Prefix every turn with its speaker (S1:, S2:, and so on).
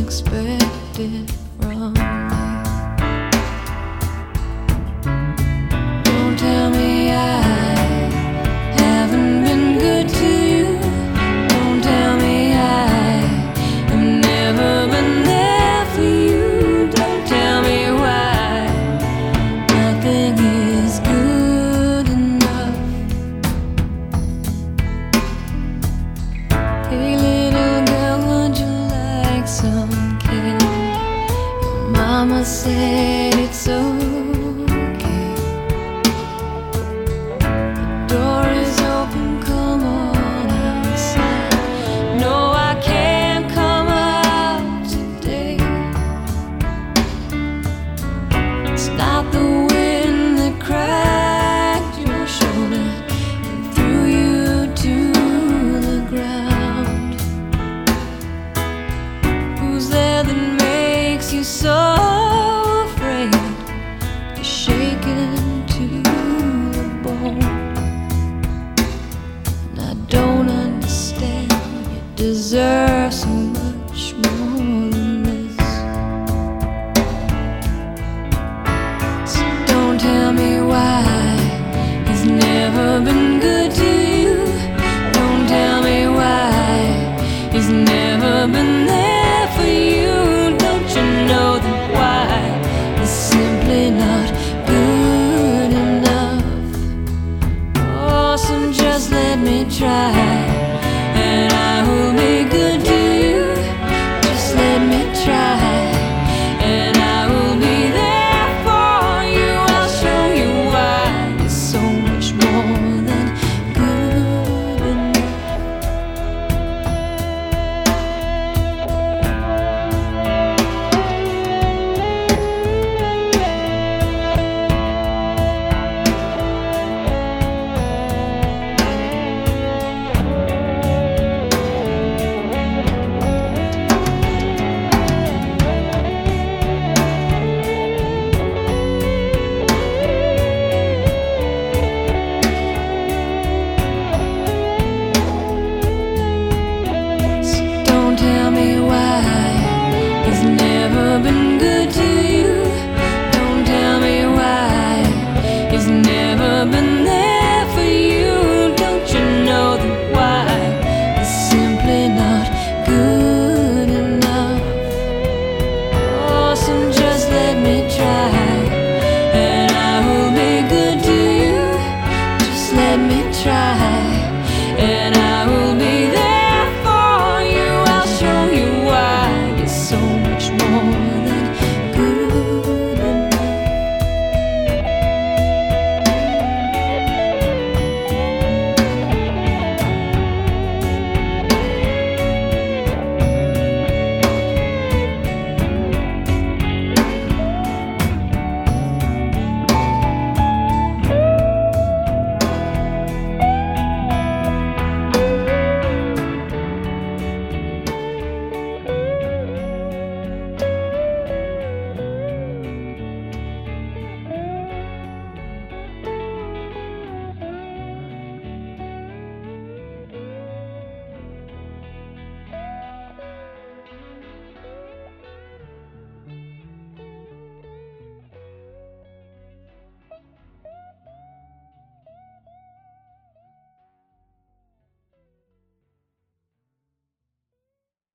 S1: expected from me. Don't tell me I haven't been good to you. Don't tell me I have never been there for you. Don't tell me why nothing is good enough. Hey little girl, would you like some candy? Your mama said it's okay. The door is open, come on outside. No, I can't come out today. It's not the wind that cracked your shoulder and threw you to the ground. Who's there that makes you so afraid to shake into the bone? And I don't understand, you deserve so much more than this. So don't tell me why he's never been good to you. Don't tell me why he's never been there for you. Don't you know that why is simply not good enough? Oh, so just let me try.